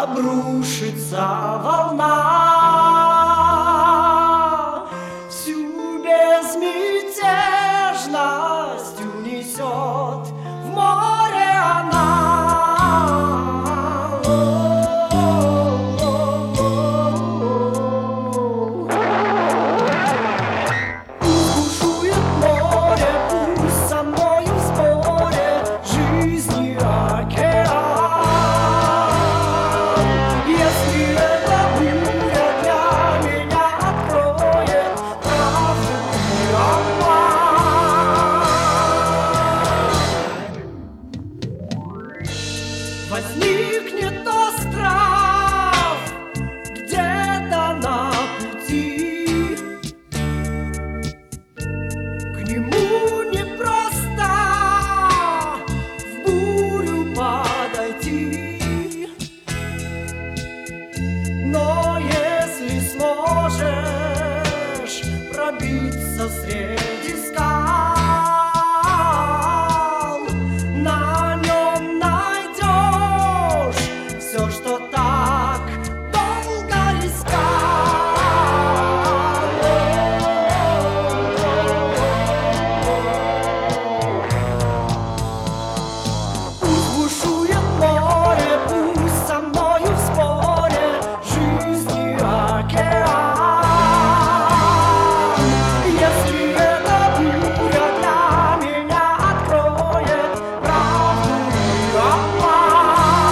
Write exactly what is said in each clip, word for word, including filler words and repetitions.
обрушится волна, всю безмятежность унесет в море она. Бушует море, пусть со мною в споре жизни океан. Если эта буря для меня откроет правду и обман, возникнет остров где-то на пути. К нему непросто в бурю подойти, но если сможешь пробиться среди скал, на нем найдешь все, что так долго искал. Пусть бушует море, пусть со мною в споре жизни океан. Если эта буря для меня откроет правду и обман.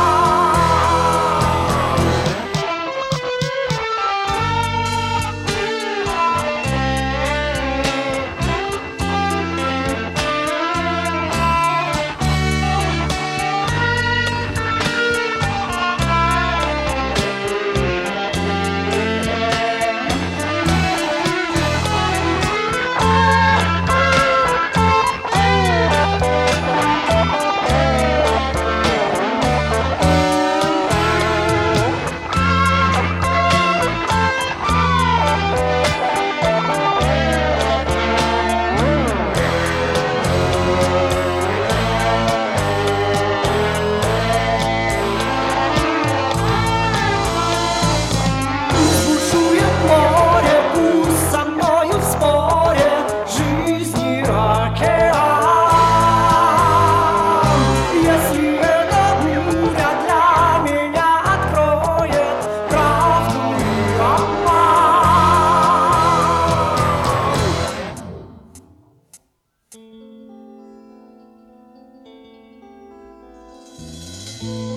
Бушует море, пусть со мною в споре жизни океан. Если эта буря для меня откроет правду и обман.